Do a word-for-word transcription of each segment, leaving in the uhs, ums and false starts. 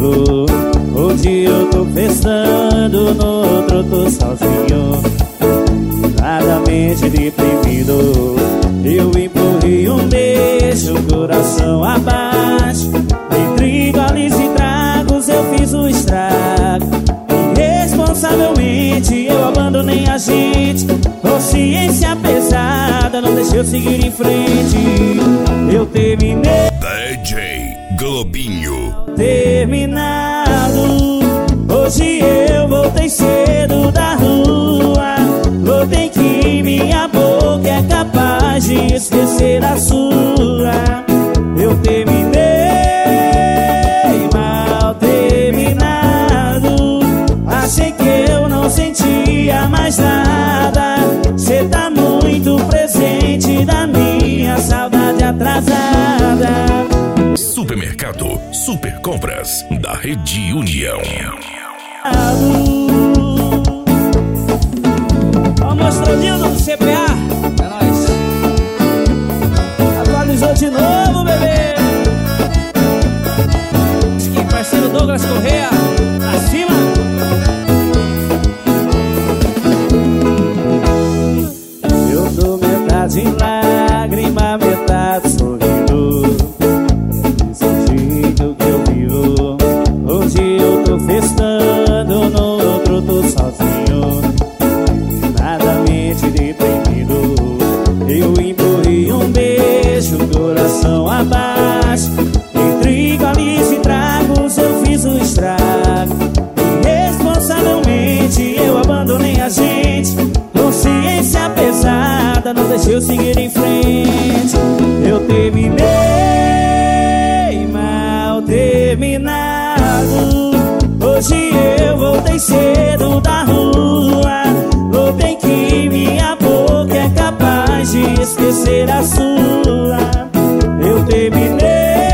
vivo. Hoje eu tô festando, no outro tô sozinho, nada-mente deprimido. Eu empurrei um beijo, coração abaixo. Entre goles e tragos eu fiz o estrago. Irresponsavelmente eu abandonei a gente. Consciência pesada não deixou eu seguir em frente. Eu terminei D J Globinho. Terminado. Hoje eu voltei cedo da rua. Notei que minha boca é capaz de esquecer a sua. Eu terminei mal terminado. Achei que eu não sentia mais nada. Cê tá muito presente na minha saudade atrasada. Supermercado Super Compras da Rede União. Ó, mostradinho do C P A. É nóis. Atualizou de novo, bebê. Skin parceiro Douglas Correia. Pra cima. Eu tô metade em lágrima, metade sorrindo. Esse jeito que eu vivo. Hoje eu tô festando, no outro tô sozinho, nada-mente deprimido. Eu empurrei um beijo, coração abaixo. Entre goles e tragos eu fiz o estrago. Irresponsavelmente eu abandonei a gente. Consciência pesada não deixou eu seguir em frente. Eu terminei mal terminado. Hoje eu voltei cedo da rua. Notei que minha boca é capaz de esquecer a sua. Eu terminei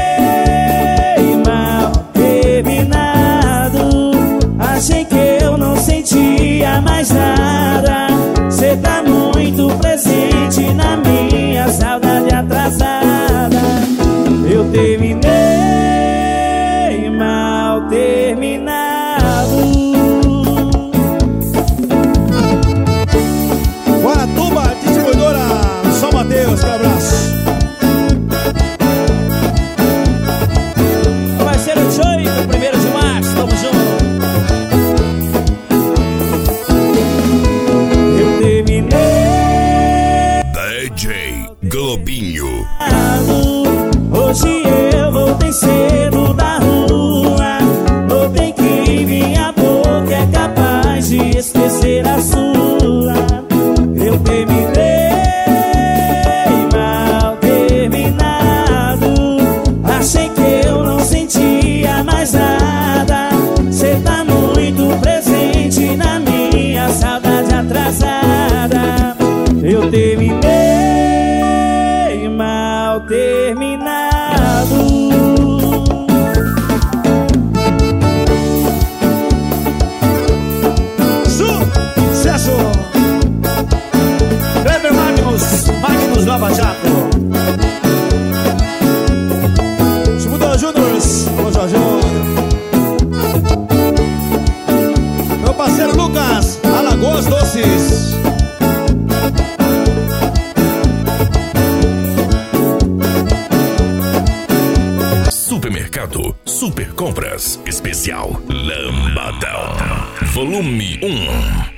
mal terminado. Achei que eu não sentia mais nada. Cê tá muito presente na minha saudade atrasada. Eu terminei mal terminado. Guaratuba, distribuidora São Mateus, que abraço. Parceiro Choi, do primeiro de março, tamo junto. Eu terminei D J Globinho. hoje eu voltei cedo da rua. Notei que minha boca é capaz de esquecer a sua. Eu terminei mal terminado. Achei que eu não sentia mais nada. Cê tá muito presente na minha saudade atrasada. Eu terminei mal terminado. Sucesso! Kleber Magnus, Magnus Lava Jato. Distribuidor Júnior, alô Jorjão. Meu parceiro Lucas, Alagoas Doces. Supermercado Super Compras Especial Lambadão Volume um.